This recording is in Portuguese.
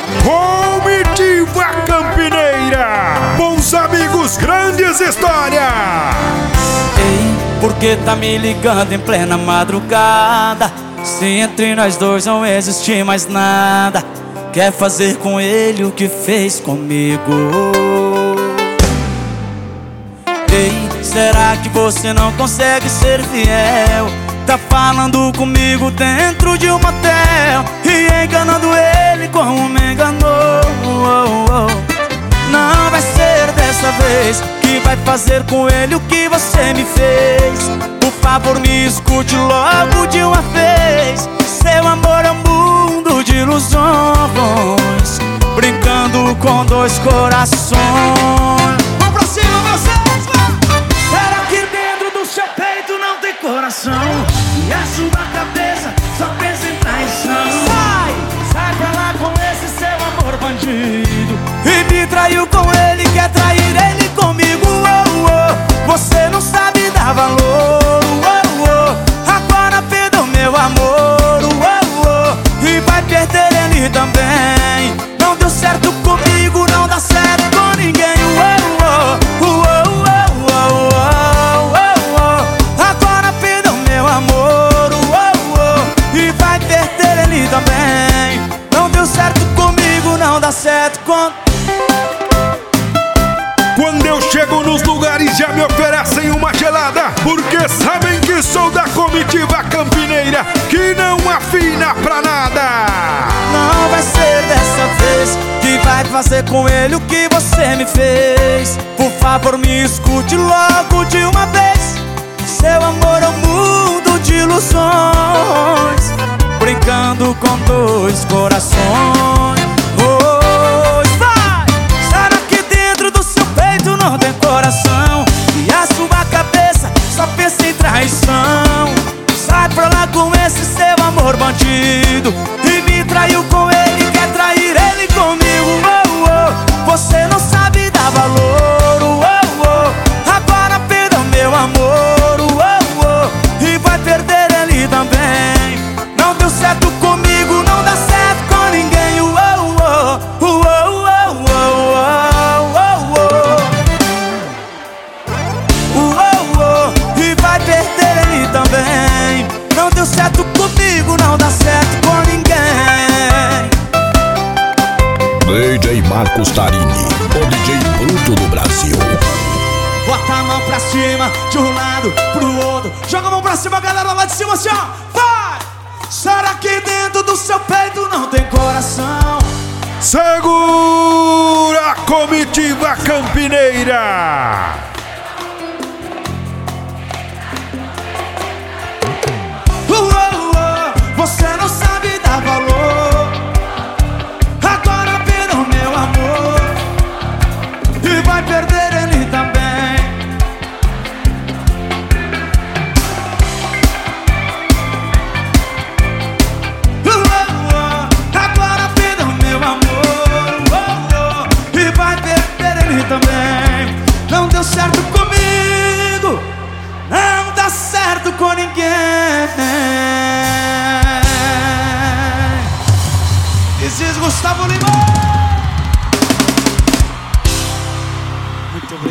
Comitiva Campineira, bons amigos, grandes histórias. Ei, por que tá me ligando em plena madrugada? Se entre nós dois não existe mais nada, quer fazer com ele o que fez comigo? Ei, será que você não consegue ser fiel? Tá falando comigo dentro de um motel e enganando ele como me enganou. Não vai ser dessa vez que vai fazer com ele o que você me fez. Por favor, me escute logo de uma vez. Seu amor é um mundo de ilusões, brincando com dois corações. Vamos pra cima, vocês! Será que dentro do seu peito não tem coração? E a sua cabeça só pensa em traição? Sai pra lá com esse seu amor bandido, e me traiu com ele, quer trair ele comigo. Você não sabe dar valor. Agora perdeu meu amor, e vai perder ele também. Não deu certo comigo, não dá certo com ninguém. Agora perdeu meu amor, e vai perder ele também. Não deu certo comigo, não dá certo com... Quando eu chego nos lugares já me oferecem uma gelada, porque sabem que sou da Comitiva Campineira, que não afina pra nada. Não vai ser dessa vez que vai fazer com ele o que você me fez. Por favor, me escute logo de uma vez. Seu amor é um mundo de ilusões, brincando com dois corações. Será que dentro do seu peito não tem coração? E a sua cabeça só pensa em traição? Sai pra lá com esse seu amor bandido, e me traiu com ele, quer trair ele comigo. Você não sabe dar valor. Agora perdeu meu amor, e vai perder ele também. Não deu certo comigo, não dá certo com ninguém. E vai perder ele também. Não deu certo comigo, não dá certo com ninguém. DJ Marcos Tarini, o DJ bruto do Brasil. Bota a mão pra cima, de um lado pro outro. Joga a mão pra cima, galera, lá de cima assim, ó. Vai! Será que dentro do seu peito não tem coração? Segura a Comitiva Campineira. Você não sabe dar valor. Agora perdeu meu amor, e vai perder ele também. Agora perdeu meu amor, e vai perder ele também. Não deu certo comigo, não dá certo com ninguém. This is Gustavo Lima.